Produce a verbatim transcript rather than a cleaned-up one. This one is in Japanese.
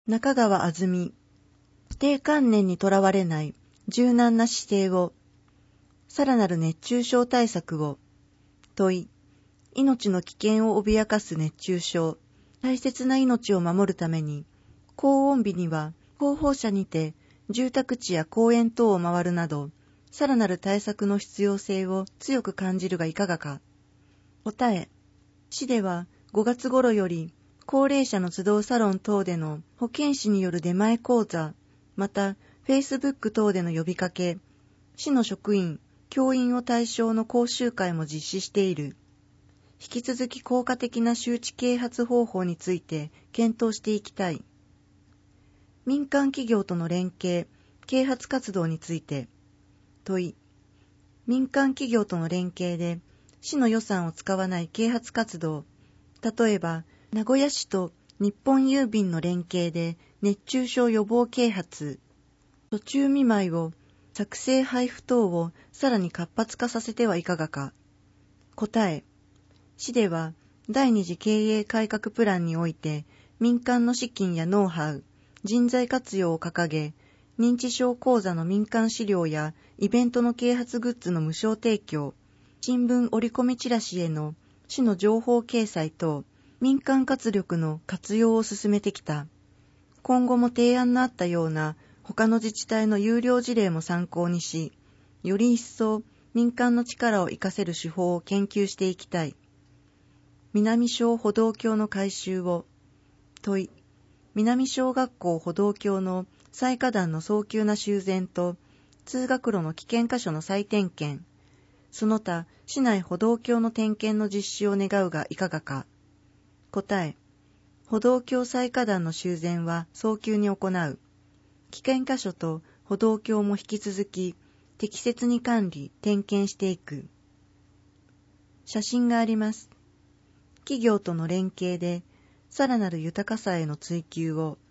中川あずみ、既定観念にとらわれない柔軟な姿勢を、さらなる熱中症対策を、問い、命の危険を脅かす熱中症、大切な命を守るために、高温日には広報車にて住宅地や公園等を回るなど、さらなる対策の必要性を強く感じるがいかがか。答え、市ではごがつ頃より、高齢者の集うサロン等での保健師による出前講座、また Facebook 等での呼びかけ、市の職員、教員を対象の講習会も実施している。引き続き効果的な周知啓発方法について検討していきたい。民間企業との連携、啓発活動について。問い、民間企業との連携で市の予算を使わない啓発活動、例えば名古屋市と日本郵便の連携で熱中症予防啓発、途中見舞いを作成配布等をさらに活発化させてはいかがか。答え、市では第二次経営改革プランにおいて民間の資金やノウハウ、人材活用を掲げ、認知症講座の民間資料やイベントの啓発グッズの無償提供、新聞折り込みチラシへの市の情報掲載等、民間活力の活用を進めてきた。今後も提案のあったような他の自治体の有料事例も参考にし、より一層民間の力を活かせる手法を研究していきたい。南小歩道橋の改修を。問い、南小学校歩道橋の再花壇の早急な修繕と通学路の危険箇所の再点検、その他市内歩道橋の点検の実施を願うがいかがか。答え、歩道橋再花壇の修繕は早急に行う。危険箇所と歩道橋も引き続き適切に管理・点検していく。写真があります。企業との連携でさらなる豊かさへの追求を。